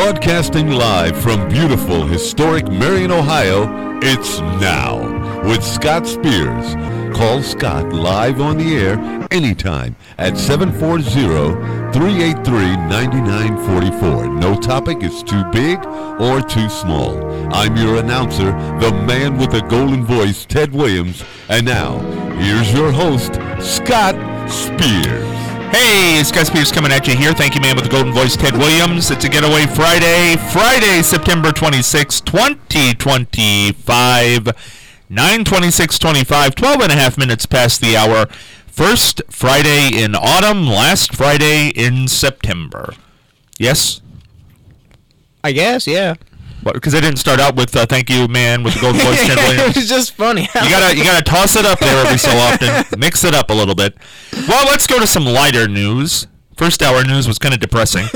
Broadcasting live from beautiful, historic Marion, Ohio, it's Now with Scott Spears. Call Scott live on the air anytime at 740-383-9944. No topic is too big or too small. I'm your announcer, the man with the golden voice, Ted Williams. And now, here's your host, Scott Spears. Hey, Scott Spears coming at you here. Thank you, man, with the golden voice, Ted Williams. It's a Getaway Friday, September 26, 2025, 9:26:25, 12 and a half minutes past the hour. First Friday in autumn, last Friday in September. Yes? I guess, yeah. What? Because I didn't start out with thank you, man, with the golden voice, Ted Williams. It was just funny. You gotta toss it up there every so often. Mix it up a little bit. Well, let's go to some lighter news. First hour news was kind of depressing.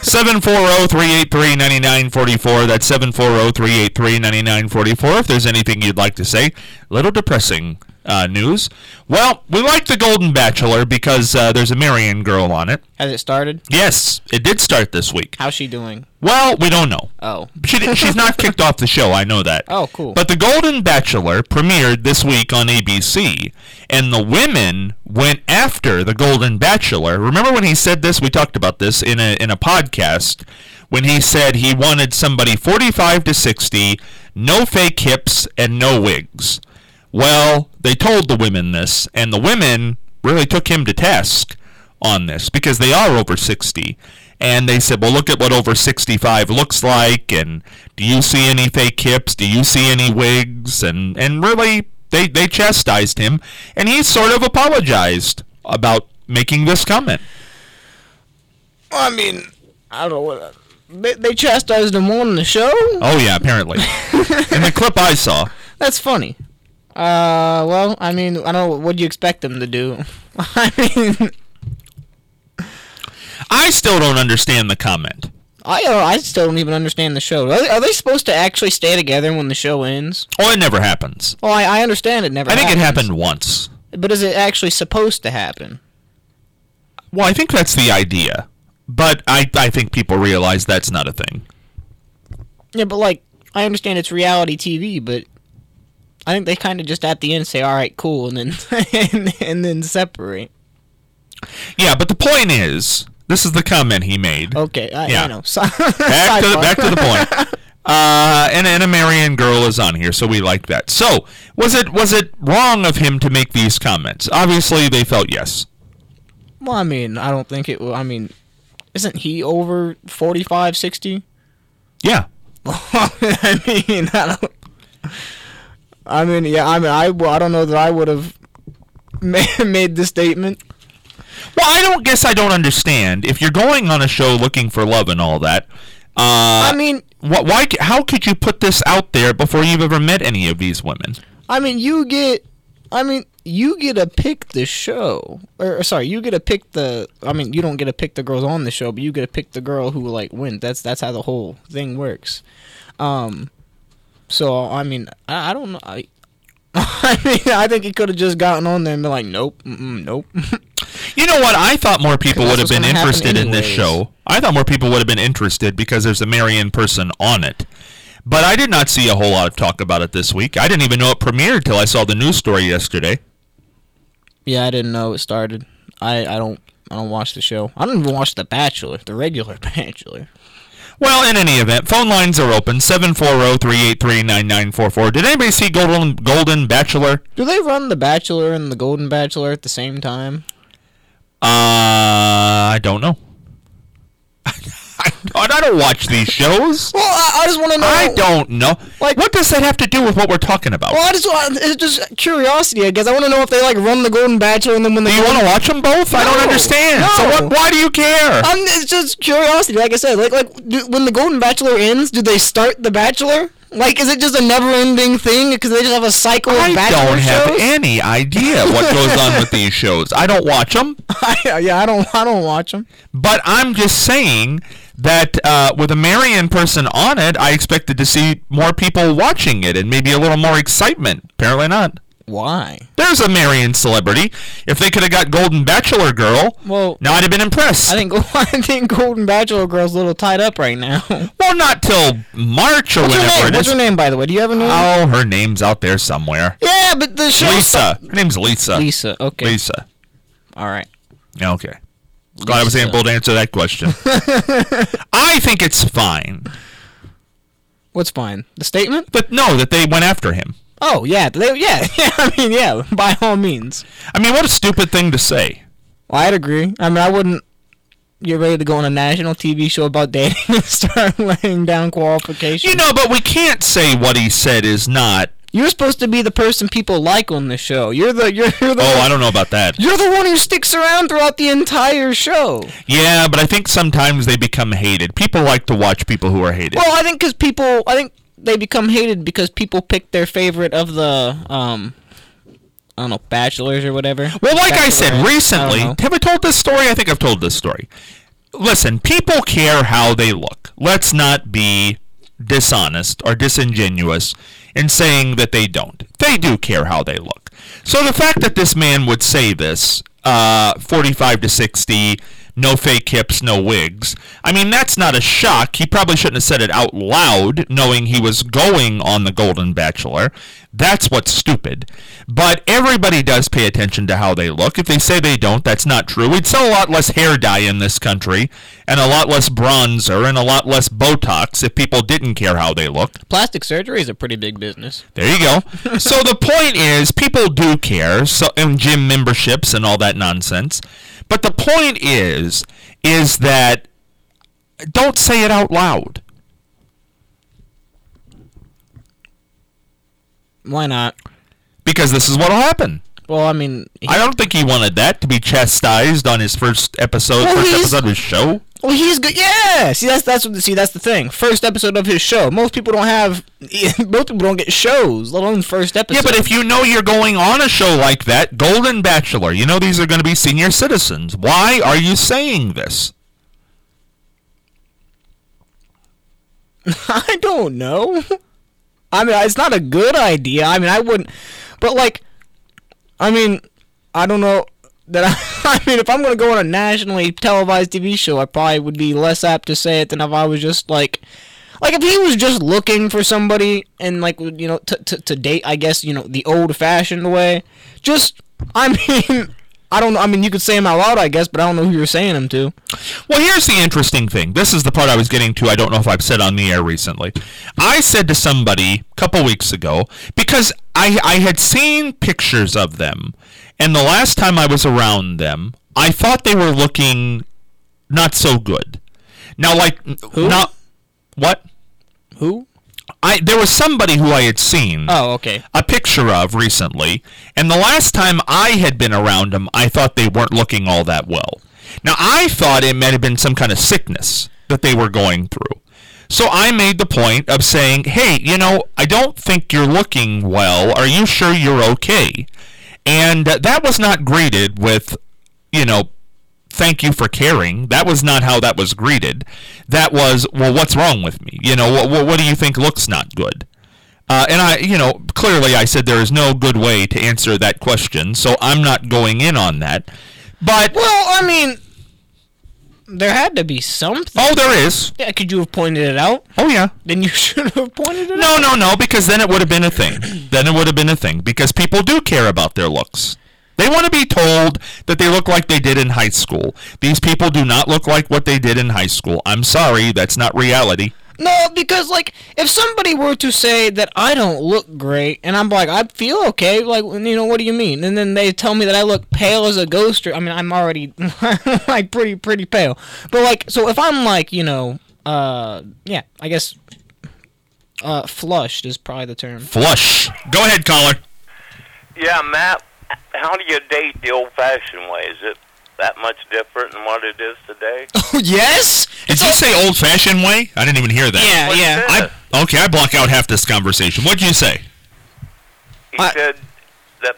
740-383-9944. That's 740-383-9944. If there's anything you'd like to say. A little depressing news. Well, we like The Golden Bachelor because there's a Marion girl on it. Has it started? Yes, it did start this week. How's she doing? Well, we don't know. Oh. She's not kicked off the show, I know that. Oh, cool. But The Golden Bachelor premiered this week on ABC, and the women went after The Golden Bachelor. Remember when he said this? We talked about this in a podcast, when he said he wanted somebody 45 to 60, no fake hips, and no wigs. Well, they told the women this, and the women really took him to task on this because they are over 60. And they said, well, look at what over 65 looks like, and do you see any fake hips? Do you see any wigs? And really, they chastised him, and he sort of apologized about making this comment. I mean, I don't know what... They chastised him on the show? Oh, yeah, apparently. In the clip I saw. That's funny. Well, I mean, I don't know, what do you expect them to do? I mean... I still don't understand the comment. I still don't even understand the show. Are they supposed to actually stay together when the show ends? Oh, it never happens. Well, I understand it never happens. I think it happened once. But is it actually supposed to happen? Well, I think that's the idea. But I think people realize that's not a thing. Yeah, but, like, I understand it's reality TV, but I think they kind of just at the end say, all right, cool, and then and then separate. Yeah, but the point is... This is the comment he made. Okay, I know. Back to the point. And a Marion girl is on here, so we like that. So, was it wrong of him to make these comments? Obviously, they felt yes. Well, I mean, I don't think it... I mean, isn't he over 45, 60? Yeah. I don't know that I would have made the statement. Well, I don't understand. If you're going on a show looking for love and all that, I mean... How could you put this out there before you've ever met any of these women? I mean, you get to pick the show. Sorry, you get to pick the... I mean, you don't get to pick the girls on the show, but you get to pick the girl who, like, wins. That's how the whole thing works. So, I mean, I don't know. I think he could have just gotten on there and been like, nope, nope. You know what? I thought more people would have been interested in this show. I thought more people would have been interested because there's a Marion person on it. But I did not see a whole lot of talk about it this week. I didn't even know it premiered till I saw the news story yesterday. Yeah, I didn't know it started. I don't watch the show. I don't even watch The Bachelor, the regular Bachelor. Well, in any event, phone lines are open, 740-383-9944. Did anybody see Golden Bachelor? Do they run The Bachelor and The Golden Bachelor at the same time? I don't know. I don't watch these shows. Well, I just want to know. I don't know. Like, what does that have to do with what we're talking about? Well, it's just curiosity, I guess. I want to know if they, like, run The Golden Bachelor and then when they... Do you want to watch them both? No, I don't understand. No. So why do you care? It's just curiosity, like I said. Like when The Golden Bachelor ends, do they start The Bachelor? Like, is it just a never-ending thing? Because they just have a cycle of Bachelor shows? I don't have any idea what goes on with these shows. I don't watch them. I don't watch them. But I'm just saying that with a Marion person on it, I expected to see more people watching it and maybe a little more excitement. Apparently not. Why? There's a Marion celebrity. If they could have got Golden Bachelor girl, Well, now I'd have been impressed. I think Golden Bachelor girl's a little tied up right now. Well, not till March or whenever it is. What's her name, by the way? Do you have a name? Oh, her name's out there somewhere. Yeah, but the show. Lisa. Her name's Lisa. Lisa. Okay. Lisa. All right. Okay. Glad I was able to answer that question. I think it's fine. What's fine? The statement? But no, that they went after him. Oh, yeah. Yeah. I mean, yeah, by all means. I mean, what a stupid thing to say. Well, I'd agree. I mean, I wouldn't get ready to go on a national TV show about dating and start laying down qualifications. You know, but we can't say what he said is not. You're supposed to be the person people like on the show. You're the Oh, I don't know about that. You're the one who sticks around throughout the entire show. Yeah, but I think sometimes they become hated. People like to watch people who are hated. Well, I think they become hated because people pick their favorite of the I don't know, bachelors or whatever. Well, like I said Bachelorette. recently, I don't know. have I told this story? I think I've told this story. Listen, people care how they look. Let's not be dishonest or disingenuous in saying that they don't. They do care how they look. So the fact that this man would say this, 45 to 60, no fake hips, no wigs, I mean, that's not a shock. He probably shouldn't have said it out loud, knowing he was going on the Golden Bachelor. That's what's stupid. But everybody does pay attention to how they look. If they say they don't, that's not true. We'd sell a lot less hair dye in this country, and a lot less bronzer, and a lot less Botox if people didn't care how they looked. Plastic surgery is a pretty big business. There you go. So the point is, people do care, and gym memberships and all that nonsense. But the point is that don't say it out loud. Why not? Because this is what'll happen. Well, I mean, I don't think he wanted that to be chastised on his first episode of his show. Well, he's good. Yeah. See, that's the thing. First episode of his show. Most people don't get shows, let alone first episode. Yeah, but if you know you're going on a show like that, Golden Bachelor, you know these are going to be senior citizens. Why are you saying this? I don't know. I mean, it's not a good idea. I mean, I wouldn't. But I don't know that I mean, if I'm going to go on a nationally televised TV show, I probably would be less apt to say it than if I was just like if he was just looking for somebody and to date, I guess, the old-fashioned way. I don't know. I mean, you could say him out loud, I guess, but I don't know who you're saying him to. Well, here's the interesting thing. This is the part I was getting to. I don't know if I've said on the air recently. I said to somebody a couple weeks ago, because I had seen pictures of them, and the last time I was around them, I thought they were looking not so good. Now, Who? What? Who? There was somebody who I had seen a picture of recently, and the last time I had been around them, I thought they weren't looking all that well. Now, I thought it might have been some kind of sickness that they were going through. So I made the point of saying, hey, I don't think you're looking well. Are you sure you're okay? And that was not greeted with, thank you for caring. That was not how that was greeted. That was, well, what's wrong with me? What do you think looks not good? And clearly I said there is no good way to answer that question, so I'm not going in on that. But, well, I mean, there had to be something. Oh, there is. Yeah, could you have pointed it out? Oh, yeah. Then you should have pointed it out. No, because then it would have been a thing. Because people do care about their looks. They want to be told that they look like they did in high school. These people do not look like what they did in high school. I'm sorry, that's not reality. No, because, if somebody were to say that I don't look great, and I'm like, I feel okay, what do you mean? And then they tell me that I look pale as a ghost, or, I mean, I'm already, pretty pale. But, so if I'm, I guess, flushed is probably the term. Flush. Go ahead, caller. Yeah, Matt, how do you date the old-fashioned way? Is it that much different than what it is today? Oh, yes? Did you say old-fashioned way? I didn't even hear that. Yeah. I block out half this conversation. What'd you say? He said that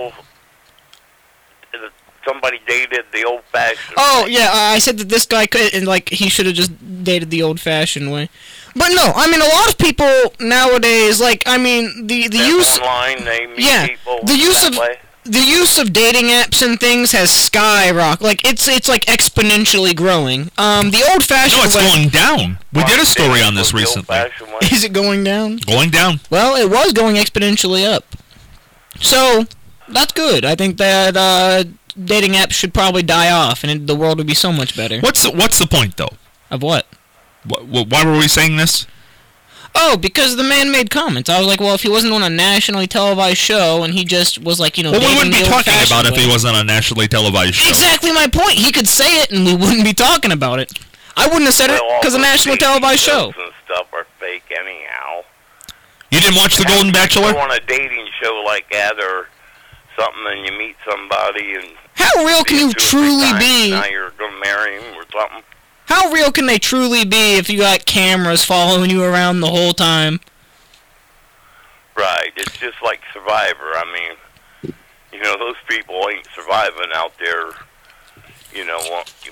somebody dated the old-fashioned Oh, way. yeah, I said that this guy could, and, he should have just dated the old-fashioned way. But no, I mean, a lot of people nowadays, like, I mean, the use online, they meet people. The use of dating apps and things has skyrocketed. Like, it's like exponentially growing. The old-fashioned No, it's way... going down. We did a story on this recently. Is it going down? Going down. Well, it was going exponentially up. So, that's good. I think that dating apps should probably die off, and the world would be so much better. What's the point, though? Of what? Why were we saying this? Oh, because the man made comments. I was like, well, if he wasn't on a nationally televised show and he just was like, you know, well, we wouldn't be talking about way. If he wasn't on a nationally televised show. Exactly my point. He could say it and we wouldn't be talking about it. I wouldn't have said it because a national televised show. And stuff are fake anyhow. You didn't watch The Golden Bachelor? You go on a dating show like that or something and you meet somebody and... How real can you truly be? Now you're going to marry him or something. How real can they truly be if you got cameras following you around the whole time? Right. It's just like Survivor. I mean, you know, those people ain't surviving out there, you know,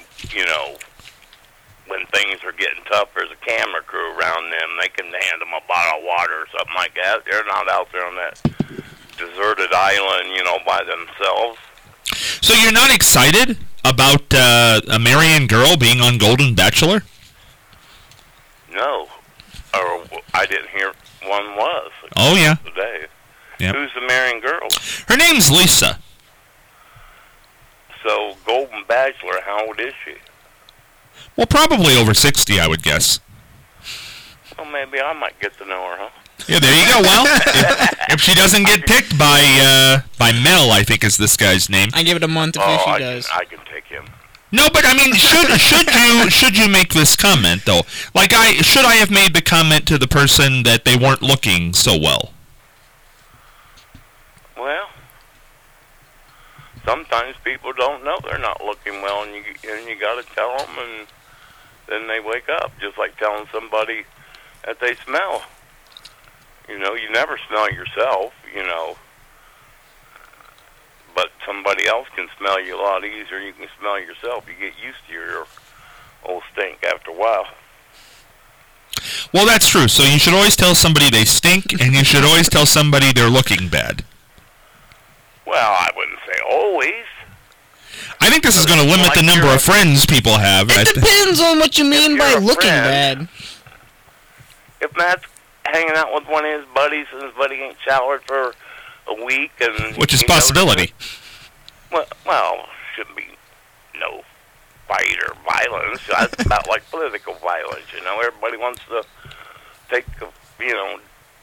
when things are getting tough, there's a camera crew around them. They can hand them a bottle of water or something like that. They're not out there on that deserted island, you know, by themselves. So you're not excited about a Marion girl being on Golden Bachelor? No. Or I didn't hear one was. Oh, yeah. Today. Yep. Who's the Marion girl? Her name's Lisa. So, Golden Bachelor, how old is she? Well, probably over 60, I would guess. Well, maybe I might get to know her, huh? Yeah, there you go. Well, if she doesn't get picked by Mel, I think is this guy's name. I give it a month if she does. I can take him. No, but I mean, should you make this comment though? Like, should I have made the comment to the person that they weren't looking so well? Well, sometimes people don't know they're not looking well, and you got to tell them, and then they wake up, just like telling somebody that they smell. You know, you never smell yourself, you know, but somebody else can smell you a lot easier. You can smell yourself. You get used to your old stink after a while. Well, that's true. So you should always tell somebody they stink, and you should always tell somebody they're looking bad. Well, I wouldn't say always. I think this is going to limit the number of friends people have. It depends on what you mean by looking bad. If Matt's hanging out with one of his buddies and his buddy ain't showered for a week, and which is a possibility. Well, shouldn't be no fight or violence. That's about like political violence, you know. Everybody wants to take, you know,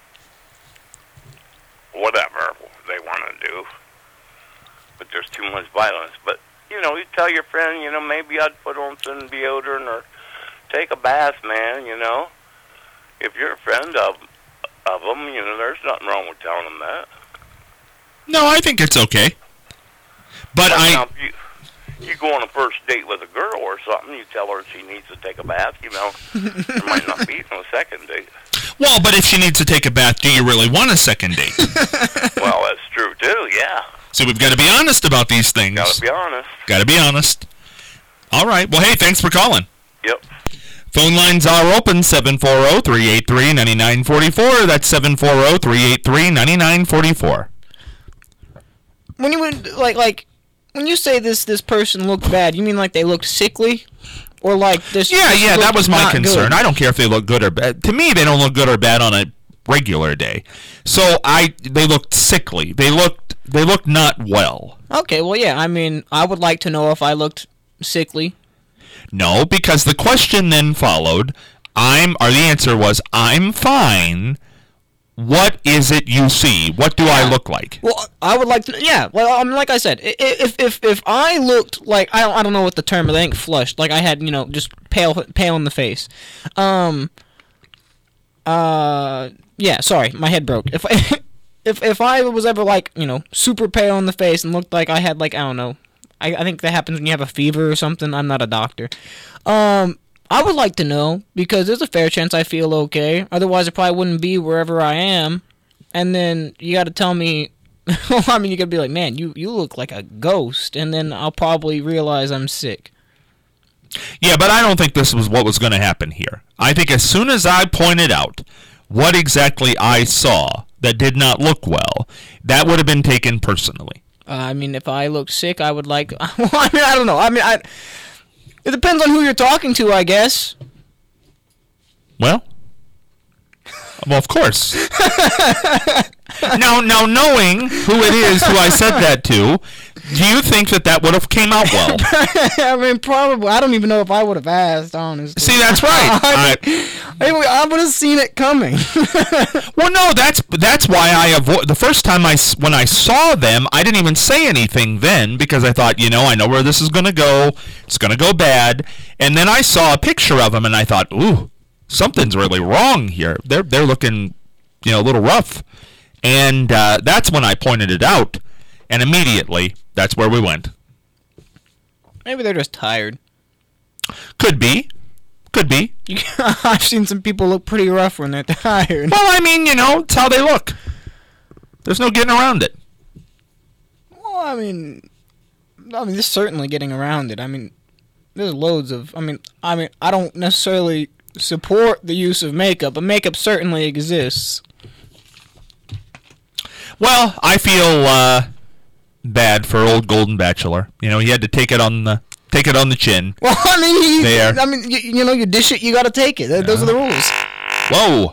whatever they want to do, but there's too much violence. But you know, you tell your friend, you know, maybe I'd put on some deodorant or take a bath, man. You know. If you're a friend of them, you know, there's nothing wrong with telling them that. No, I think it's okay. But now, if you go on a first date with a girl or something, you tell her she needs to take a bath, you know, there might not be no second date. Well, but if she needs to take a bath, do you really want a second date? Well, that's true, too, yeah. So we've got to be honest about these things. Got to be honest. Got to be honest. All right. Well, hey, thanks for calling. Yep. Phone lines are open, 740-383-9944. That's 740-383-9944. When you would like when you say this person looked bad, you mean like they looked sickly, or like this? Yeah, that was my concern. Good? I don't care if they look good or bad. To me, they don't look good or bad on a regular day. So they looked sickly. They looked not well. Okay, well, yeah. I mean, I would like to know if I looked sickly. No, because the question then followed, the answer was, I'm fine. What is it you see? What do I look like? Well, I would like to, yeah. Well, like I said, if I looked like, I don't know what the term is, I think flushed, like I had, you know, just pale in the face. Yeah, sorry, my head broke. If I was ever like, you know, super pale in the face and looked like I had like, I don't know, I think that happens when you have a fever or something. I'm not a doctor. I would like to know, because there's a fair chance I feel okay. Otherwise, I probably wouldn't be wherever I am. And then you got to tell me, well, I mean, you got to be like, man, you look like a ghost. And then I'll probably realize I'm sick. Yeah, but I don't think this was what was going to happen here. I think as soon as I pointed out what exactly I saw that did not look well, that would have been taken personally. I mean, if I looked sick, I would like... Well, I mean, I don't know. I mean, it depends on who you're talking to, I guess. Well, of course. Now, knowing who it is who I said that to, do you think that would have came out well? I mean, probably. I don't even know if I would have asked, honestly. See, that's right. I would have seen it coming. Well, no, that's why I avoid. The first time when I saw them, I didn't even say anything then because I thought, I know where this is going to go. It's going to go bad. And then I saw a picture of them, and I thought, ooh, something's really wrong here. They're looking, a little rough. And that's when I pointed it out, and immediately that's where we went. Maybe they're just tired. Could be. I've seen some people look pretty rough when they're tired. Well, I mean, it's how they look. There's no getting around it. Well, I mean, there's certainly getting around it. I mean, there's loads of. I mean, I don't necessarily support the use of makeup, but makeup certainly exists. Well, I feel bad for old Golden Bachelor. He had to take it on the chin. Well, I mean, you dish it, you got to take it. Those are the rules. Whoa.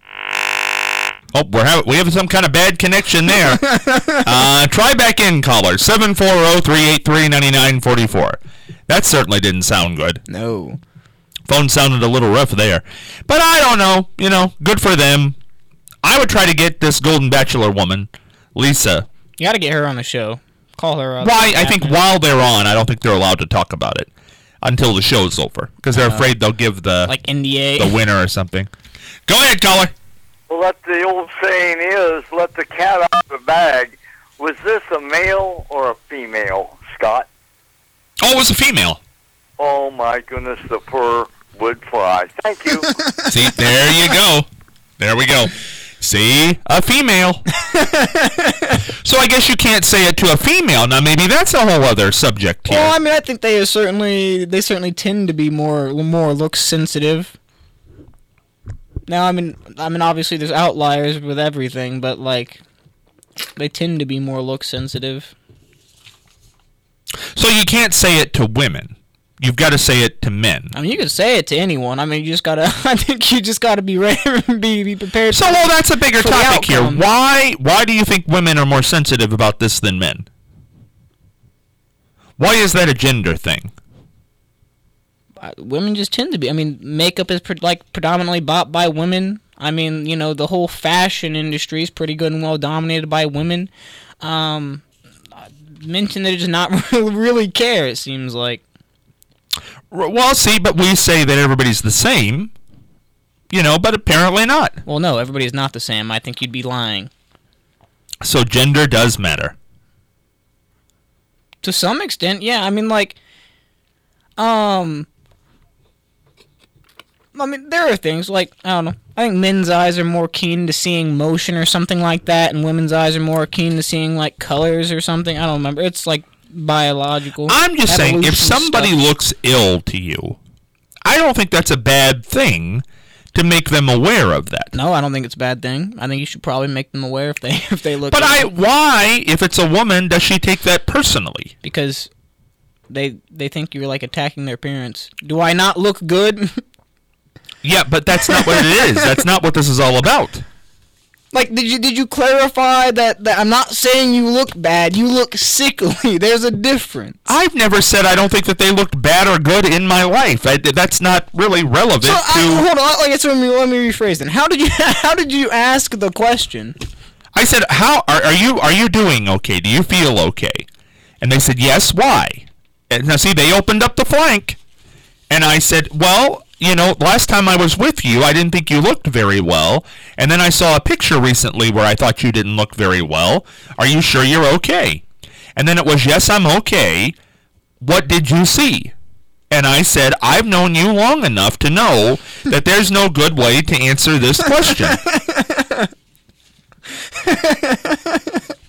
Oh, we have some kind of bad connection there. Try back in, caller. 740-383-9944. That certainly didn't sound good. No. Phone sounded a little rough there. But I don't know. Good for them. I would try to get this Golden Bachelor woman, Lisa. You got to get her on the show. Call her up. Why? I think while they're on, I don't think they're allowed to talk about it until the show's over because they're afraid they'll give the NDA, the winner or something. Go ahead, caller. Well, the old saying is, let the cat out of the bag. Was this a male or a female, Scott? Oh, it was a female. Oh, my goodness, the poor would fly. Thank you. See, there you go. There we go. See, a female. So I guess you can't say it to a female. Now maybe that's a whole other subject here. Well, I mean, I think they certainly tend to be more look sensitive. Now, I mean, obviously there's outliers with everything, but they tend to be more look sensitive. So you can't say it to women. You've got to say it to men. I mean, you can say it to anyone. I mean, I think you just gotta be ready, be prepared. So, well, that's a bigger topic here. Why do you think women are more sensitive about this than men? Why is that a gender thing? Women just tend to be. I mean, makeup is predominantly bought by women. I mean, the whole fashion industry is pretty good and well dominated by women. Men tend to just not really care, it seems like. Well, see, but we say that everybody's the same, but apparently not. Well, no, everybody's not the same. I think you'd be lying. So gender does matter. To some extent, yeah. I mean, there are things I don't know. I think men's eyes are more keen to seeing motion or something like that, and women's eyes are more keen to seeing colors or something. I don't remember. It's biological. I'm just saying, if somebody looks ill to you, I don't think that's a bad thing to make them aware of that. No, I don't think it's a bad thing. I think you should probably make them aware if they look. But why, if it's a woman, does she take that personally? Because they think you're attacking their appearance. Do I not look good? Yeah, but that's not what it is. That's not what this is all about. Did you clarify that I'm not saying you look bad, you look sickly. There's a difference. I've never said I don't think that they looked bad or good in my life. That's not really relevant to... Hold on, let me rephrase then. How did you ask the question? I said, "How are you doing okay? Do you feel okay?" And they said, "Yes, why?" And now see, they opened up the flank. And I said, "Well, last time I was with you, I didn't think you looked very well. And then I saw a picture recently where I thought you didn't look very well. Are you sure you're okay?" And then it was, "Yes, I'm okay. What did you see?" And I said, "I've known you long enough to know that there's no good way to answer this question."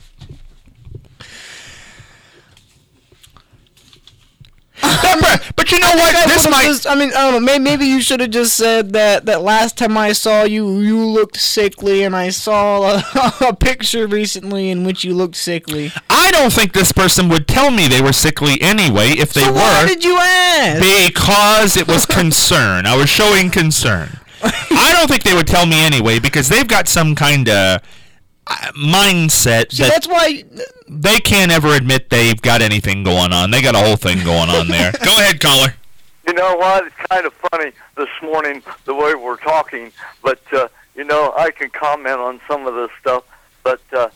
But But you know what? This might. I don't know. Maybe you should have just said that last time I saw you, you looked sickly, and I saw a picture recently in which you looked sickly. I don't think this person would tell me they were sickly anyway if they were. Why did you ask? Because it was concern. I was showing concern. I don't think they would tell me anyway because they've got some kind of mindset that's why they can't ever admit they've got anything going on. They got a whole thing going on there. Go ahead, caller. You know what? It's kind of funny this morning the way we're talking, but I can comment on some of this stuff. But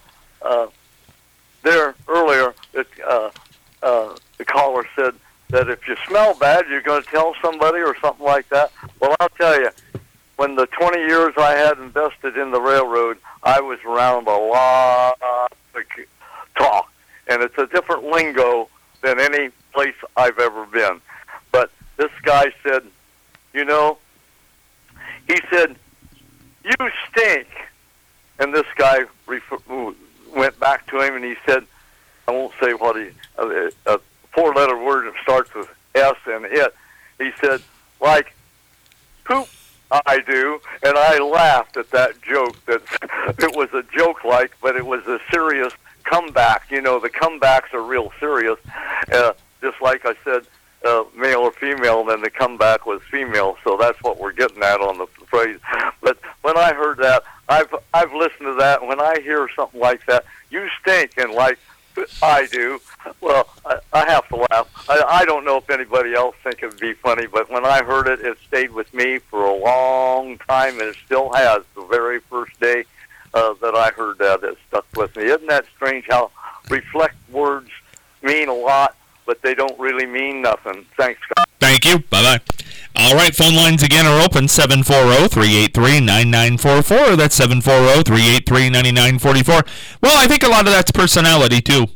there earlier, the caller said that if you smell bad, you're going to tell somebody or something like that. Well, I'll tell you, when the 20 years I had invested in the railroad, I was around a lot of talk, and it's a different lingo than any place I've ever been. But this guy said, he said, "You stink." And this guy went back to him, and he said, I won't say what a four-letter word that starts with S and it. He said, like, poop. I do, and I laughed at that joke. That it was a joke, but it was a serious comeback. The comebacks are real serious. Just like I said, male or female, then the comeback was female. So that's what we're getting at on the phrase. But when I heard that, I've listened to that. When I hear something like that, you stink, and like I do, well, I have to laugh. I don't know if anybody else think it would be funny, but when I heard it, it stayed with me for a long time, and it still has. The very first day that I heard that, it stuck with me. Isn't that strange how reflect words mean a lot, but they don't really mean nothing? Thanks, Scott. Thank you. Bye-bye. All right, phone lines again are open, 740-383-9944. That's 740-383-9944. Well, I think a lot of that's personality, too.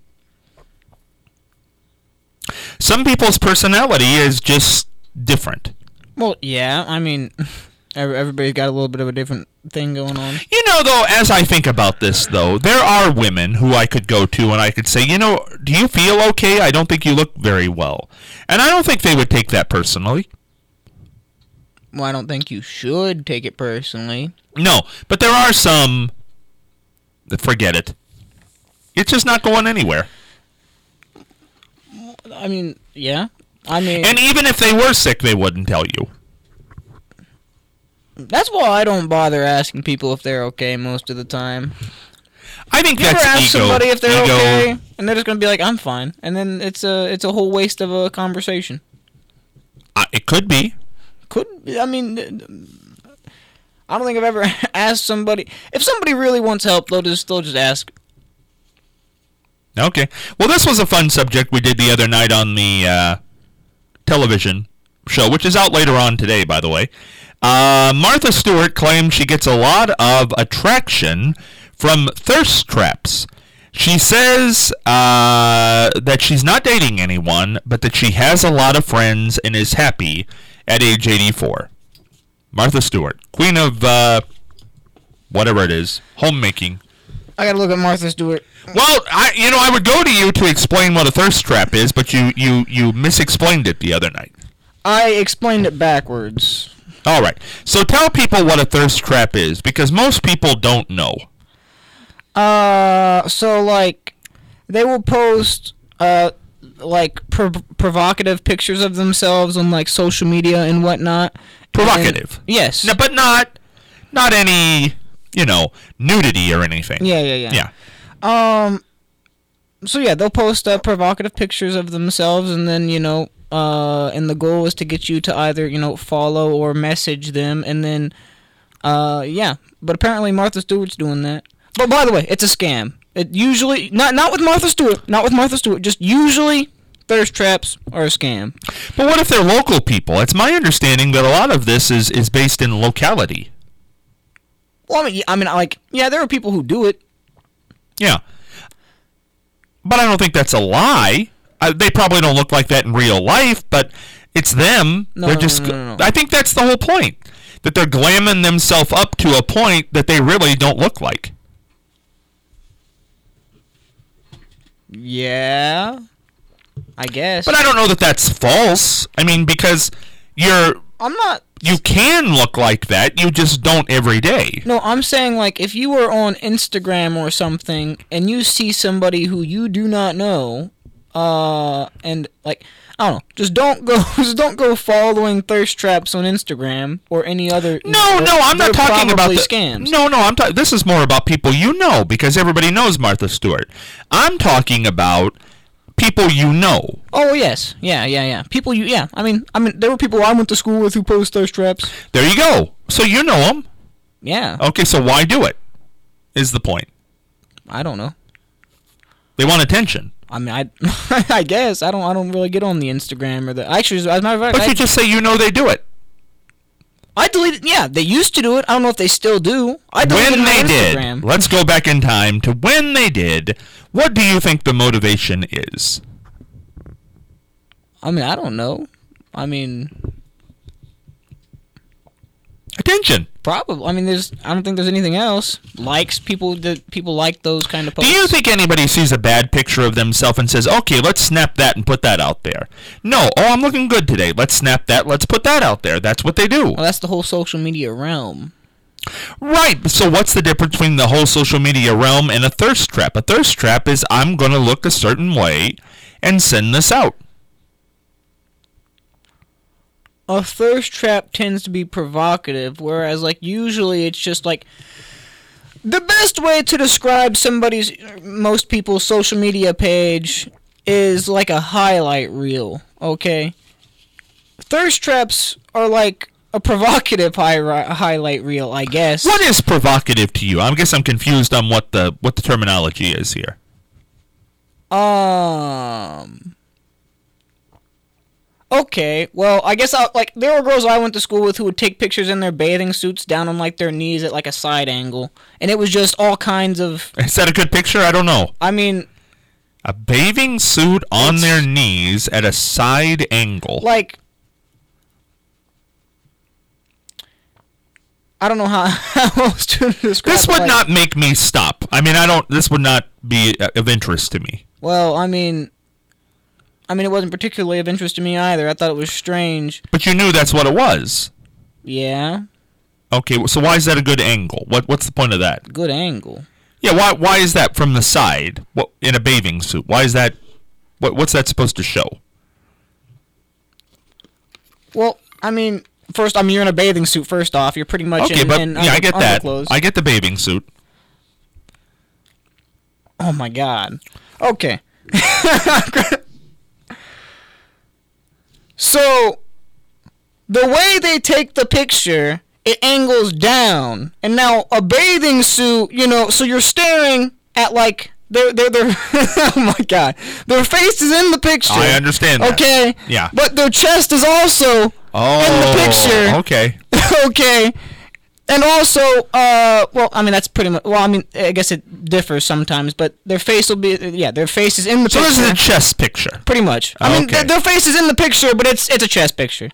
Some people's personality is just different. Well, yeah, everybody's got a little bit of a different thing going on. Though, as I think about this, though, there are women who I could go to and I could say, do you feel okay? I don't think you look very well. And I don't think they would take that personally. Well, I don't think you should take it personally. No, but there are some that forget it. It's just not going anywhere. Yeah. And even if they were sick, they wouldn't tell you. That's why I don't bother asking people if they're okay most of the time. I think you that's ever ask somebody if they're ego. okay, and they're just going to be like, "I'm fine," and then it's a whole waste of a conversation. It could be. I don't think I've ever asked somebody. If somebody really wants help, they'll just ask. Okay. Well, this was a fun subject we did the other night on the television show, which is out later on today, by the way. Martha Stewart claims she gets a lot of attraction from thirst traps. She says that she's not dating anyone, but that she has a lot of friends and is happy at age 84. Martha Stewart, queen of whatever it is, homemaking. I gotta look at Martha Stewart. Well, I would go to you to explain what a thirst trap is, but you misexplained it the other night. I explained it backwards. All right. So tell people what a thirst trap is, because most people don't know. So, they will post, provocative pictures of themselves on, social media and whatnot. Provocative? And, yes. No, but not any, nudity or anything. Yeah. So, yeah, they'll post, provocative pictures of themselves, and then, and the goal is to get you to either, follow or message them, and then, yeah. But apparently Martha Stewart's doing that. But by the way, it's a scam. It usually, not with Martha Stewart, just usually thirst traps are a scam. But what if they're local people? It's my understanding that a lot of this is based in locality. Well, there are people who do it. Yeah. But I don't think that's a lie. They probably don't look like that in real life, but it's them. No. I think that's the whole point. That they're glamming themselves up to a point that they really don't look like. Yeah. I guess. But I don't know that that's false. I mean, because I'm not. you can look like that, you just don't every day. No, I'm saying, like, if you were on Instagram or something and you see somebody who you do not know, and, like, I don't know, just don't go following thirst traps on Instagram or any other. No, I'm not they're talking about probably the scams. No, this is more about people you know, because everybody knows Martha Stewart. I'm talking about people you know. Oh yes, yeah. People I mean, there were people I went to school with who posed thirst traps. There you go. So you know them. Yeah. Okay, so why do it? Is the point? I don't know. They want attention. I mean, I guess I don't really get on the Instagram or the. Actually, as a matter of fact, But you just say you know they do it. I deleted. Yeah, they used to do it. I don't know if they still do. I deleted When my they Instagram. did, let's go back in time to when they did. What do you think the motivation is? I mean, I don't know. I mean, Attention. probably. I mean, I don't think there's anything else. Likes, people like those kind of Do posts. you think anybody sees a bad picture of themselves and says, okay, let's snap that and put that out there? No. Oh, I'm looking good today. Let's snap that. Let's put that out there. That's what they do. Well, that's the whole social media realm. Right. So what's the difference between the whole social media realm and a thirst trap? A thirst trap is I'm going to look a certain way and send this out. A thirst trap tends to be provocative, whereas, like, usually it's just, like, the best way to describe most people's social media page is like a highlight reel, okay? Thirst traps are like a provocative highlight reel, I guess. What is provocative to you? I guess I'm confused on what the terminology is here. Okay, well, I guess there were girls I went to school with who would take pictures in their bathing suits down on, like, their knees at, like, a side angle. And it was just all kinds of... Is that a good picture? I don't know. I mean... A bathing suit on their knees at a side angle. Like... I don't know how else to describe This would it, not make me stop. I mean, this would not be of interest to me. Well, I mean, it wasn't particularly of interest to me either. I thought it was strange. But you knew that's what it was. Yeah. Okay, so why is that a good angle? What's the point of that? Good angle. Yeah, why is that from the side? In a bathing suit? Why is that? What's that supposed to show? Well, I mean, you're in a bathing suit. First off, you're pretty much Okay, in I get that. underclothes. I get the bathing suit. Oh my god. Okay. So, the way they take the picture, it angles down. And now, a bathing suit, so you're staring at, like, their oh my god. Their face is in the picture. I understand that. Okay? Yeah. But their chest is also in the picture. Okay. Okay. And also, that's pretty much, I guess it differs sometimes, but their face will be, their face is in the So picture. this is a chest picture. Pretty much. Okay. Their face is in the picture, but it's a chest picture.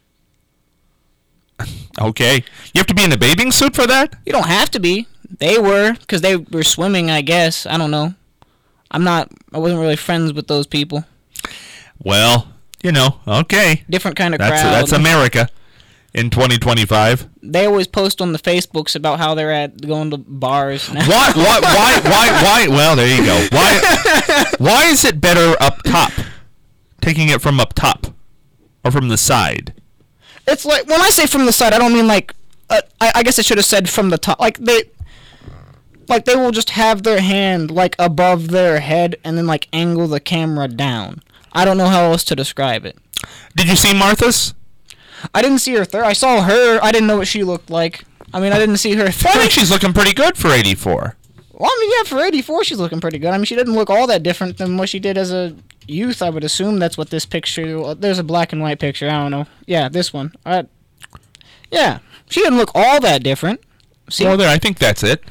Okay. You have to be in a bathing suit for that? You don't have to be. They were, because they were swimming, I guess. I don't know. I wasn't really friends with those people. Well, okay. Different kind of crowd. That's America in 2025. They always post on the Facebooks about how they're going to bars. Why? Well, there you go. Why is it better up top? Taking it from up top or from the side? It's like, when I say from the side, I don't mean like, I guess I should have said from the top. Like they will just have their hand like above their head and then like angle the camera down. I don't know how else to describe it. Did you see Martha's? I didn't see her I saw her. I didn't know what she looked like. I didn't see her Well, I think she's looking pretty good for 84. Well, for 84, she's looking pretty good. She didn't look all that different than what she did as a youth. I would assume that's what this picture... There's a black and white picture. I don't know. Yeah, this one. Yeah, she didn't look all that different. See? Well, I think that's it.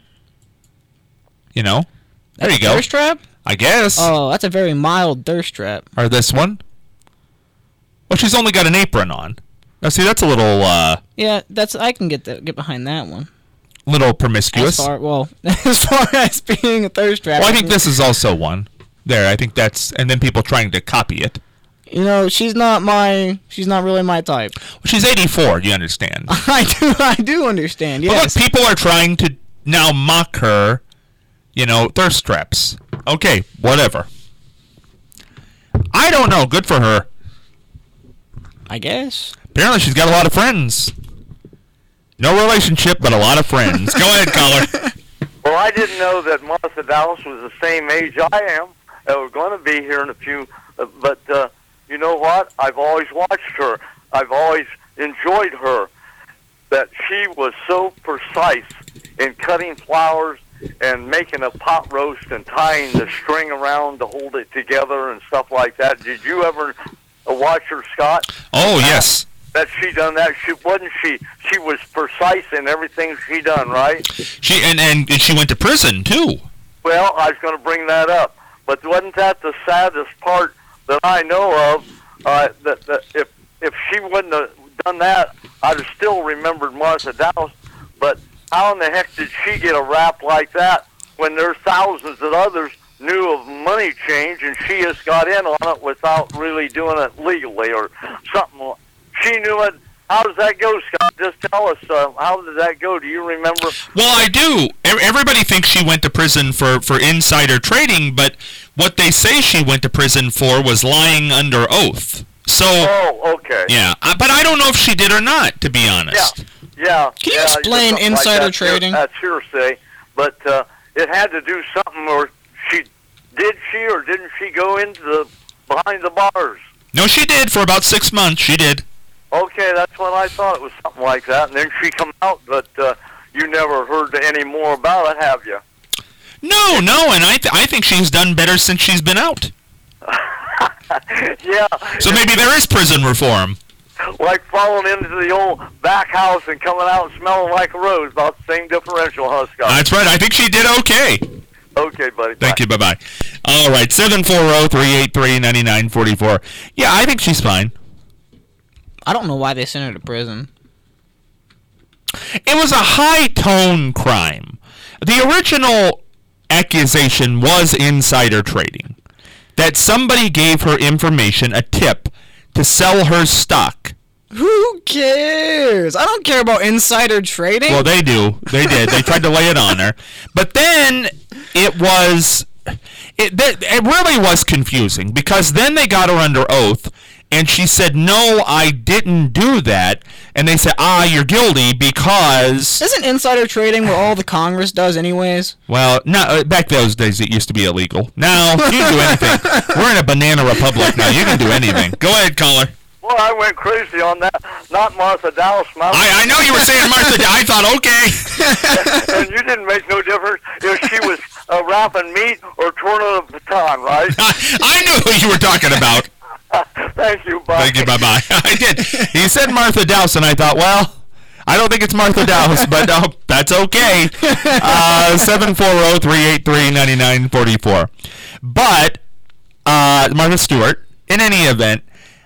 There you go. Thirst trap? I guess. Oh, that's a very mild thirst trap. Or this one. Well, she's only got an apron on. Now, see, that's a little, Yeah, I can get behind that one. little promiscuous. As far as being a thirst trap. Well, I think this is also one. there. I think that's, and then people trying to copy it. You know, she's not really my type. Well, she's 84. You understand? I do understand. But Yes. look, people are trying to now mock her. You know, thirst traps. Okay, whatever. I don't know. Good for her. I guess. Apparently, she's got a lot of friends. No relationship, but a lot of friends. Go ahead, caller. Well, I didn't know that Martha Dallas was the same age I am. We're going to be here in a few, but you know what? I've always watched her. I've always enjoyed her. That she was so precise in cutting flowers and making a pot roast and tying the string around to hold it together and stuff like that. Did you ever watch her, Scott? Oh, yes. That she done that? She was precise in everything she done, right? She and she went to prison too. Well, I was going to bring that up, but wasn't that the saddest part that I know of? That if she wouldn't have done that, I'd have still remembered Martha Dallas. But how in the heck did she get a rap like that when there's thousands of others knew of money change and she just got in on it without really doing it legally or something? She knew it. How does that go, Scott? Just tell us. How did that go? Do you remember? Well, I do. Everybody thinks she went to prison for insider trading, but what they say she went to prison for was lying under oath. So. Oh, okay. Yeah, but I don't know if she did or not, to be honest. Yeah. Can you explain something insider that. trading? That's hearsay, but it had to do something. Or did she or didn't she go into behind the bars? No, she did for about 6 months. She did. Okay, that's what I thought. It was something like that, and then she come out, but you never heard any more about it, have you? No, and I think she's done better since she's been out. Yeah. So maybe there is prison reform. Like falling into the old back house and coming out smelling like a rose. About the same differential, huh, Scott? That's right. I think she did okay. Okay, buddy. Thank you. Bye-bye. All right, 740-383-9944. Yeah, I think she's fine. I don't know why they sent her to prison. It was a high-tone crime. The original accusation was insider trading. That somebody gave her information, a tip, to sell her stock. Who cares? I don't care about insider trading. Well, they do. They did. They tried to lay it on her. But then it really was confusing because then they got her under oath and she said, no, I didn't do that. And they said, you're guilty because... Isn't insider trading what all the Congress does anyways? Well, no, back those days it used to be illegal. Now, you can do anything. We're in a banana republic now. You can do anything. Go ahead, caller. Well, I went crazy on that. Not Martha Dallas. I know you were saying Martha Dallas. I thought, okay. And you didn't make no difference if she was wrapping meat or twirling a baton, right? I knew who you were talking about. Thank you, bye. Thank you, bye-bye. I did. He said Martha Dallas, and I thought, well, I don't think it's Martha Dallas, but that's okay. 740-383-9944. But Martha Stewart, in any event,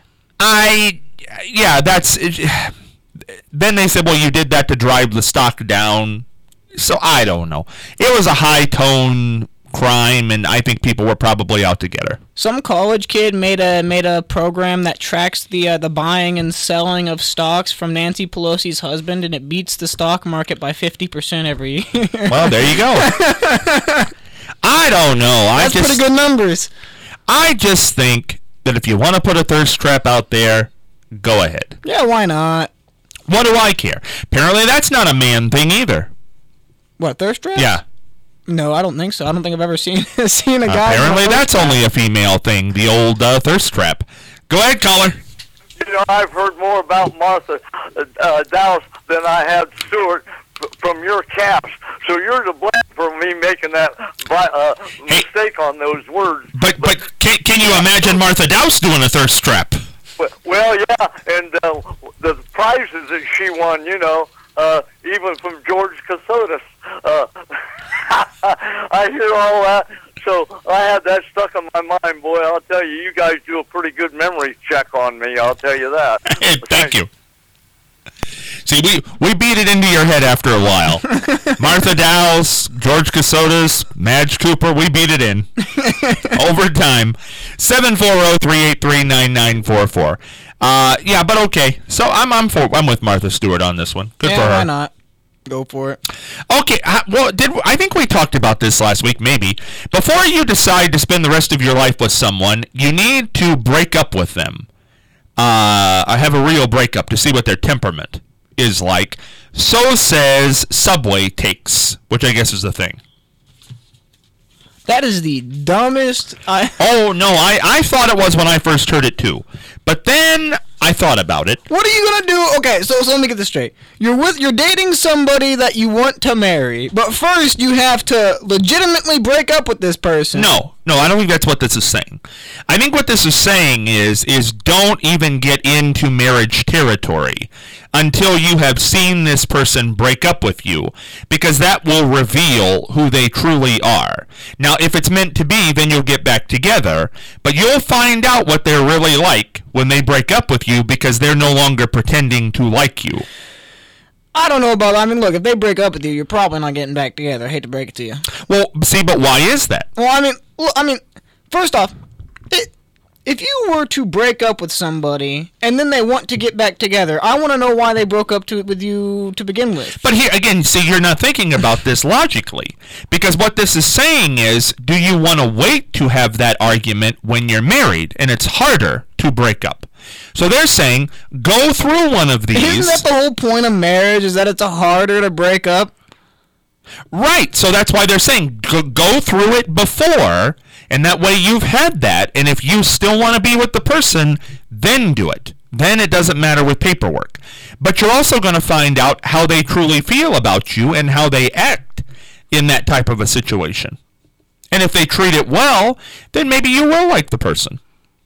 that's... Then they said, well, you did that to drive the stock down. So I don't know. It was a high-tone crime, and I think people were probably out to get her. Some college kid made a program that tracks the buying and selling of stocks from Nancy Pelosi's husband, and it beats the stock market by 50% every year. Well, there you go. I don't know. That's pretty good numbers. I just think that if you want to put a thirst trap out there, go ahead. Yeah, why not? What do I care? Apparently, that's not a man thing either. What, thirst trap? Yeah. No, I don't think so. I don't think I've ever seen a guy. Apparently, that's only a female thing, the old thirst trap. Go ahead, caller. You know, I've heard more about Martha Dallas than I have Stewart from your caps. So you're to blame for me making that mistake on those words. But can you imagine Martha Dallas doing a thirst trap? Well, yeah, and the prizes that she won, you know, even from George Casotis. I hear all that, so I had that stuck in my mind. Boy, I'll tell you, you guys do a pretty good memory check on me, I'll tell you that. Thank you. See, we beat it into your head after a while. Martha Dowles, George Casotas, Madge Cooper, we beat it in. Over time. 740-383-9944. Yeah, but okay. So I'm with Martha Stewart on this one. Good for her. Why not? Go for it. Okay, well, I think we talked about this last week, maybe. Before you decide to spend the rest of your life with someone, you need to break up with them. I have a real breakup to see what their temperament is like. So says Subway Takes, which I guess is the thing. That is the dumbest. Oh, no, I thought it was when I first heard it, too. But then I thought about it. What are you gonna do? Okay, so let me get this straight. You're dating somebody that you want to marry, but first you have to legitimately break up with this person. No, I don't think that's what this is saying. I think what this is saying is don't even get into marriage territory until you have seen this person break up with you, because that will reveal who they truly are. Now, if it's meant to be, then you'll get back together, but you'll find out what they're really like when they break up with you, because they're no longer pretending to like you. I don't know about that. I mean, look, if they break up with you, you're probably not getting back together. I hate to break it to you. Well, see, but why is that? Well, I mean, first off, if you were to break up with somebody and then they want to get back together, I want to know why they broke up with you to begin with. But here, again, see, you're not thinking about this logically. Because what this is saying is, do you want to wait to have that argument when you're married? And it's harder to break up. So they're saying, go through one of these. Isn't that the whole point of marriage, is that it's harder to break up? Right, so that's why they're saying go through it before, and that way you've had that, and if you still want to be with the person, then do it. Then it doesn't matter with paperwork. But you're also going to find out how they truly feel about you and how they act in that type of a situation. And if they treat it well, then maybe you will like the person.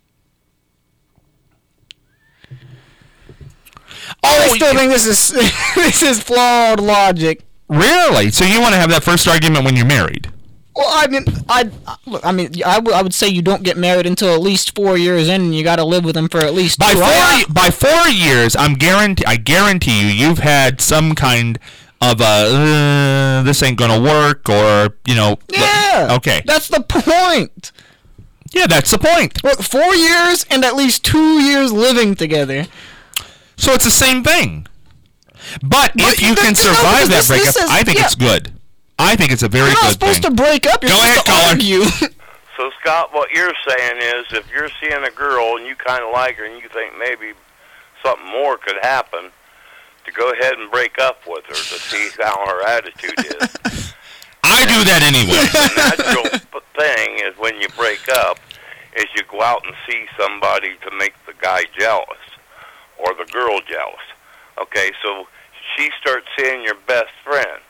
I still think this is flawed logic. Really? So you want to have that first argument when you're married? Well, I mean, I would say you don't get married until at least 4 years in, and you got to live with them for at least by 4 years. I guarantee you've had some kind of this ain't gonna work, or Yeah. Okay. That's the point. Yeah, that's the point. Look, 4 years and at least 2 years living together. So it's the same thing. But if you can survive that breakup, I think it's good. I think it's a very good thing. You're not supposed to break up. You're supposed to argue. So, Scott, what you're saying is, if you're seeing a girl and you kind of like her and you think maybe something more could happen, to go ahead and break up with her to see how her attitude is. I do that anyway. The natural thing is, when you break up, is you go out and see somebody to make the guy jealous or the girl jealous. Okay, so she starts seeing your best friend.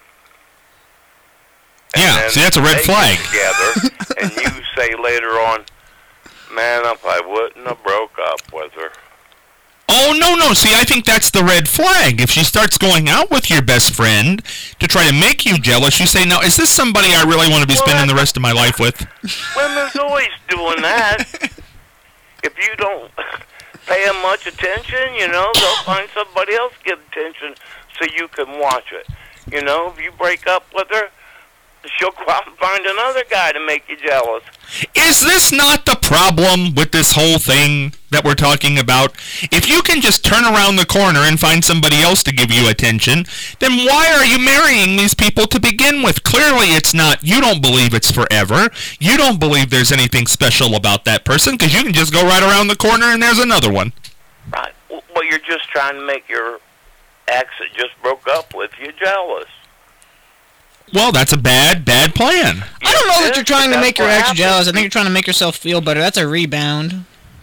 Yeah, see, that's a red flag. Together, and you say later on, man, if I wouldn't have broke up with her. Oh, no. See, I think that's the red flag. If she starts going out with your best friend to try to make you jealous, you say, now, is this somebody I really want to be spending the rest of my life with? Women's always doing that. If you don't pay them much attention, they'll find somebody else to give attention so you can watch it. If you break up with her, she'll go out and find another guy to make you jealous. Is this not the problem with this whole thing that we're talking about? If you can just turn around the corner and find somebody else to give you attention, then why are you marrying these people to begin with? Clearly it's not, you don't believe it's forever. You don't believe there's anything special about that person, because you can just go right around the corner and there's another one. Right. Well, you're just trying to make your ex that just broke up with you jealous. Well, that's a bad plan. I don't know that you're trying to make your ex jealous. I think you're trying to make yourself feel better. That's a rebound.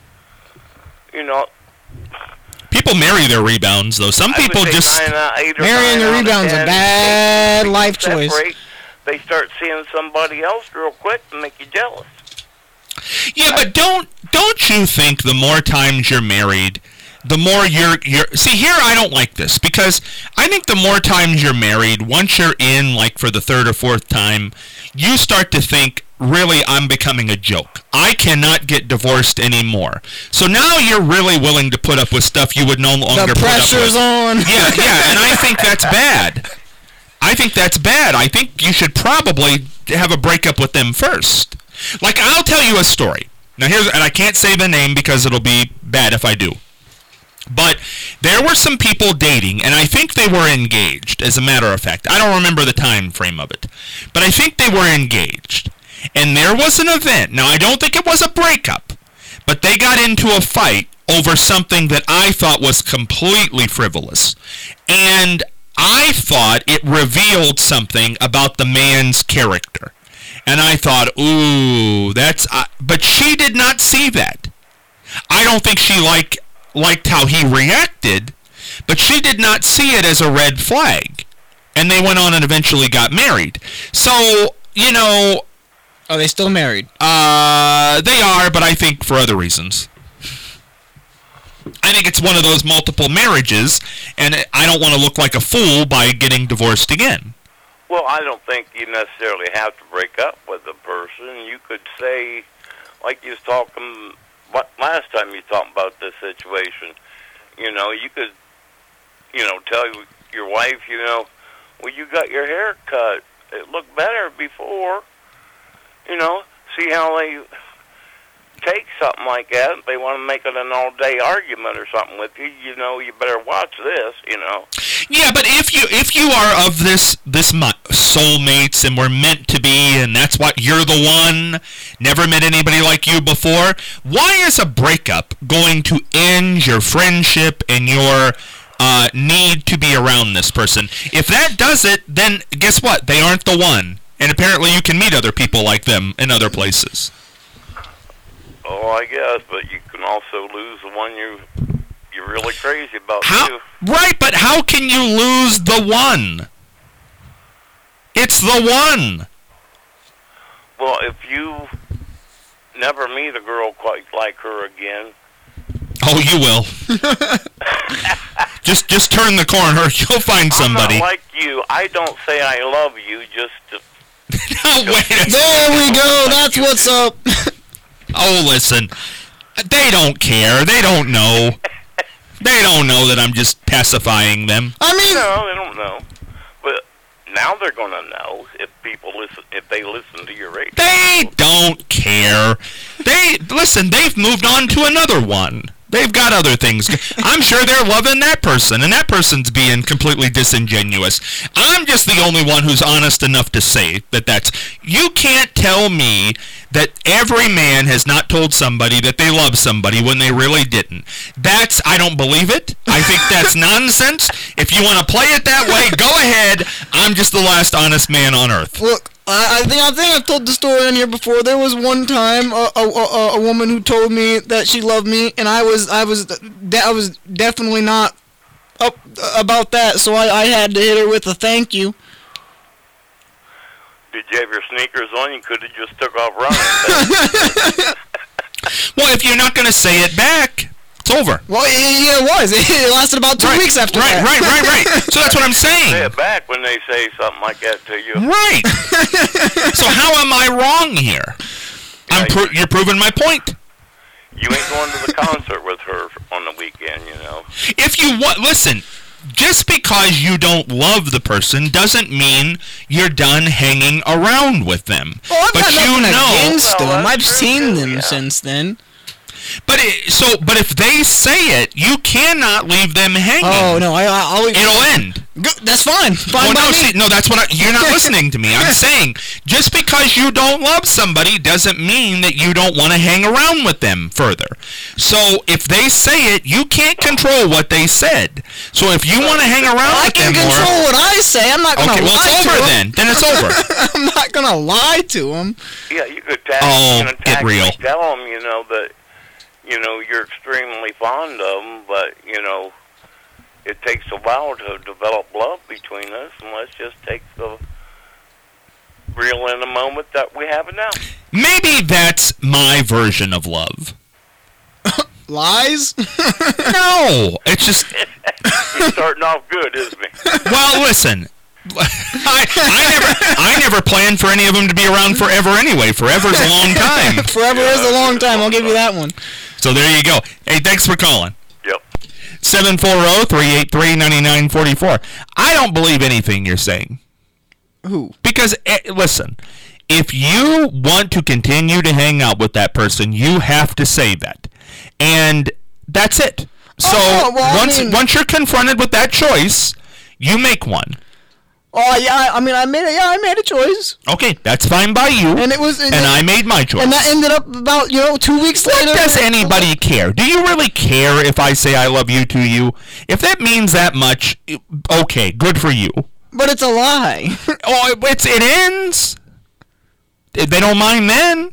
People marry their rebounds, though. Some people just... Marrying a rebound's a bad life choice. They start seeing somebody else real quick and make you jealous. Yeah, but don't you think the more times you're married, the more you're... See, here I don't like this, because I think the more times you're married, once you're in, like, for the third or fourth time, you start to think, really I'm becoming a joke. I cannot get divorced anymore. So now you're really willing to put up with stuff you would no longer put up with. The pressure's on. Yeah, and I think that's bad. I think you should probably have a breakup with them first. Like, I'll tell you a story. Now, and I can't say the name because it'll be bad if I do. But there were some people dating, and I think they were engaged, as a matter of fact. I don't remember the time frame of it. But I think they were engaged. And there was an event. Now, I don't think it was a breakup, but they got into a fight over something that I thought was completely frivolous. And I thought it revealed something about the man's character. And I thought, ooh, that's... but she did not see that. I don't think she liked how he reacted, but she did not see it as a red flag. And they went on and eventually got married. So, you know... Are they still married? They are, but I think for other reasons. I think it's one of those multiple marriages, and I don't want to look like a fool by getting divorced again. Well, I don't think you necessarily have to break up with a person. You could say, like you was talking last time you talked about this situation, you could, tell your wife, well, you got your hair cut. It looked better before. See how they take something like that. If they want to make it an all-day argument or something with you, you better watch this, Yeah, but if you are of this soulmates and we're meant to be, and that's what you're the one, never met anybody like you before, why is a breakup going to end your friendship and your need to be around this person? If that does it, then guess what? They aren't the one. And apparently you can meet other people like them in other places. Oh, I guess, but you can also lose the one you're really crazy about, too. Right, but how can you lose the one? It's the one. Well, if you never meet a girl quite like her again... Oh, you will. just turn the corner. You'll find somebody. I'm not like you. I don't say I love you just to... No, wait a There we go. That's what's up. Oh, listen. They don't care. They don't know. They don't know that I'm just pacifying them. I mean... No, they don't know. But now they're going to know if they listen to your radio. They don't care. They've moved on to another one. They've got other things. I'm sure they're loving that person, and that person's being completely disingenuous. I'm just the only one who's honest enough to say that's... You can't tell me that every man has not told somebody that they love somebody when they really didn't. I don't believe it. I think that's nonsense. If you want to play it that way, go ahead. I'm just the last honest man on earth. Look, I think I've told the story on here before. There was one time a woman who told me that she loved me, and I was definitely not up about that. So I had to hit her with a thank you. Did you have your sneakers on? You could have just took off running. Well, if you're not going to say it back, it's over. Well, yeah, it was. It lasted about 2 weeks after that. Right. So that's what I'm saying. Say it back when they say something like that to you. Right. So how am I wrong here? You're proving my point. You ain't going to the concert with her on the weekend, If you want, listen, just because you don't love the person doesn't mean you're done hanging around with them. Well, I've got nothing against them. Well, I've seen them yeah. since then. But if they say it, you cannot leave them hanging. Oh no, I'll It'll end. That's fine. Fine by me. That's what you're not listening to me. I'm saying just because you don't love somebody doesn't mean that you don't want to hang around with them further. So if they say it, you can't control what they said. So if you want to hang around with them more, I can control what I say. I'm not going to lie it's to over them. then it's over. I'm not going to lie to them. Yeah, you could get real. tell them, that you're extremely fond of them, but it takes a while to develop love between us, and let's just take the real in the moment that we have it now. Maybe that's my version of love. Lies? No, it's just... He's starting off good, isn't he? Well, listen, I never planned for any of them to be around forever anyway. Forever is a long time. Forever is a long time. I'll give you that one. So there you go. Hey, thanks for calling. Yep. 740-383-9944. I don't believe anything you're saying. Who? Because, listen, if you want to continue to hang out with that person, you have to say that. And that's it. So once you're confronted with that choice, you make one. Oh yeah, I made a choice. Okay, that's fine by you. And I made my choice. And that ended up about 2 weeks later. What does anybody care? Do you really care if I say I love you to you? If that means that much, okay, good for you. But it's a lie. Oh, it ends. They don't mind then.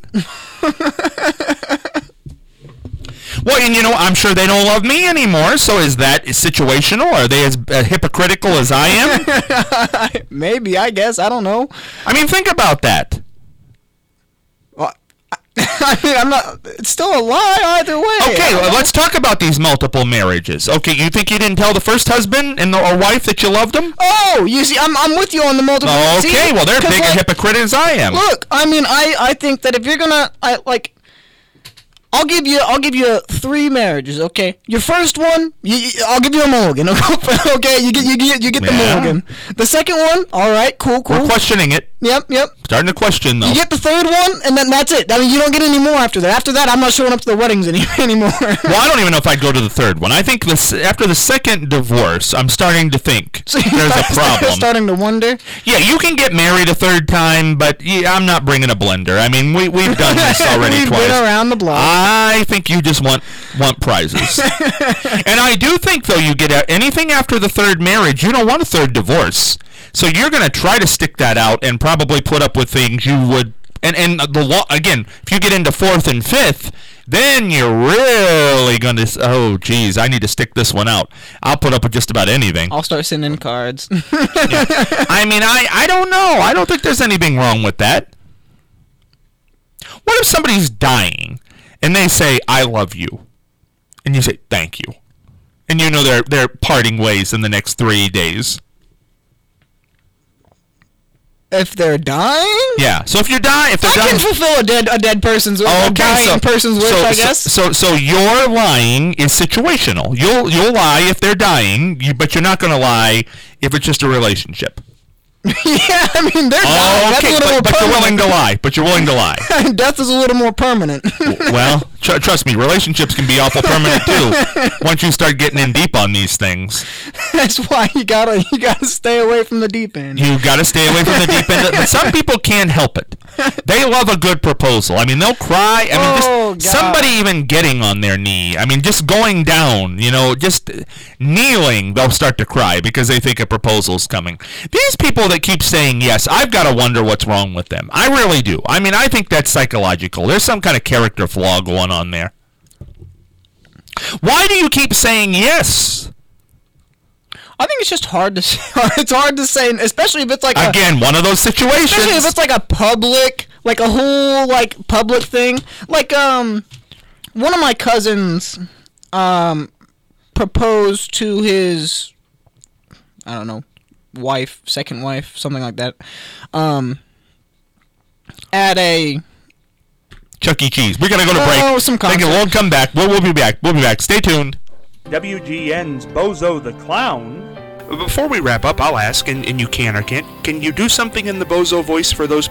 Well, and I'm sure they don't love me anymore, so is that situational? Are they as hypocritical as I am? Maybe, I guess. I don't know. I mean, think about that. Well, I mean, it's still a lie either way. Okay, let's talk about these multiple marriages. Okay, you think you didn't tell the first husband or wife that you loved them? Oh, you see, I'm with you on the multiple. Okay, well, they're big a hypocrite as I am. Look, I mean, I think that if you're gonna, I'll give you 3 marriages, okay? Your first one, I'll give you a mulligan, okay? You get the mulligan. The second one, all right, cool. We're questioning it. Yep. Starting to question, though. You get the third one, and then that's it. I mean, you don't get any more after that. After that, I'm not showing up to the weddings anymore. Well, I don't even know if I'd go to the third one. I think after the second divorce, I'm starting to think there's a problem. Starting to wonder? Yeah, you can get married a third time, but I'm not bringing a blender. I mean, we've done this already twice. We've been around the block. I think you just want prizes. And I do think, though, you get anything after the third marriage, you don't want a third divorce. So you're going to try to stick that out and probably put up with things you would. And the law, again, if you get into 4th and 5th, then you're really going to, oh, geez, I need to stick this one out. I'll put up with just about anything. I'll start sending cards. Yeah. I mean, I don't know. I don't think there's anything wrong with that. What if somebody's dying and they say, I love you? And you say, thank you. And you know they're parting ways in the next 3 days. If they're dying? Yeah. So if you're dying, I can fulfill a dead person's wish. A dying person's wish, I guess. So your lying is situational. You'll lie if they're dying, but you're not going to lie if it's just a relationship. Yeah, I mean, they're dying. That's a little more but you're willing to lie. But you're willing to lie. Death is a little more permanent. Well, trust me, relationships can be awful permanent too. Once you start getting in deep on these things. That's why you gotta stay away from the deep end. You gotta stay away from the deep end. But some people can't help it. They love a good proposal. I mean, they'll cry. I mean, just somebody even getting on their knee. I mean, just going down. Just kneeling. They'll start to cry because they think a proposal's coming. These people that keep saying yes, I've got to wonder what's wrong with them. I really do. I mean, I think that's psychological. There's some kind of character flaw going on there. Why do you keep saying yes? I think it's just hard to say. It's hard to say, especially if it's like one of those situations. Especially if it's like a public, like a whole public thing. Like one of my cousins proposed to his, I don't know, second wife, something like that. At a Chuck E. Cheese. We're gonna go to break. Oh, some concert. We'll come back. We'll be back. We'll be back. Stay tuned. WGN's Bozo the Clown. Before we wrap up, I'll ask, and you can or can't, can you do something in the Bozo voice for those